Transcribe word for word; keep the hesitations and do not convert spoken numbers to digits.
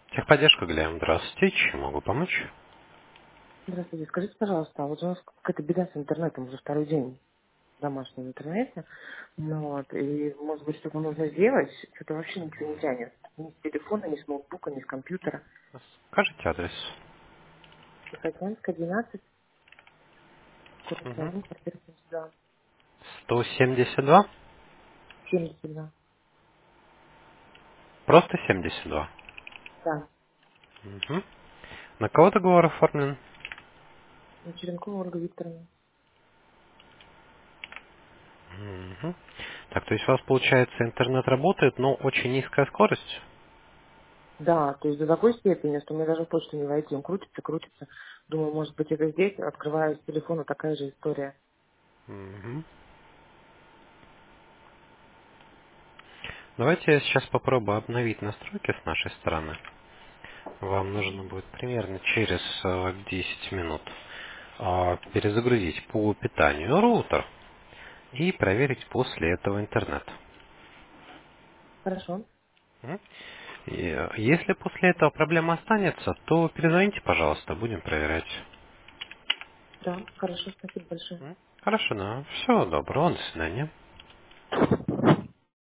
Техподдержка, Глеб. Здравствуйте. Чем могу помочь? Здравствуйте, скажите, пожалуйста, а вот у нас какая-то беда с интернетом уже второй день в домашнем интернете. Ну вот, и может быть что-то нужно сделать, что-то вообще ничего не тянет. Ни с телефона, ни с ноутбука, ни с компьютера. Скажите адрес. Тихоокеанская, двенадцать, корпус Угу. один, квартира семьдесят два. сто семьдесят два? семьдесят два. Просто семьдесят два. Да. Угу. На кого договор оформлен? На Черенкова Ольга Викторовна. Угу. Так, то есть у вас, получается, интернет работает, но очень низкая скорость? Да, то есть до такой степени, что мне даже в почту не войти. Он крутится, крутится. Думаю, может быть, это здесь. Открываю с телефона, такая же история. Угу. Давайте я сейчас попробую обновить настройки с нашей стороны. Вам нужно будет примерно через э, десять минут а, перезагрузить по питанию роутер и проверить после этого интернет. Хорошо. М? И, э, Если после этого проблема останется, то перезвоните, пожалуйста, будем проверять. Да, хорошо, спасибо большое. М? Хорошо, да. Всего доброго, до свидания.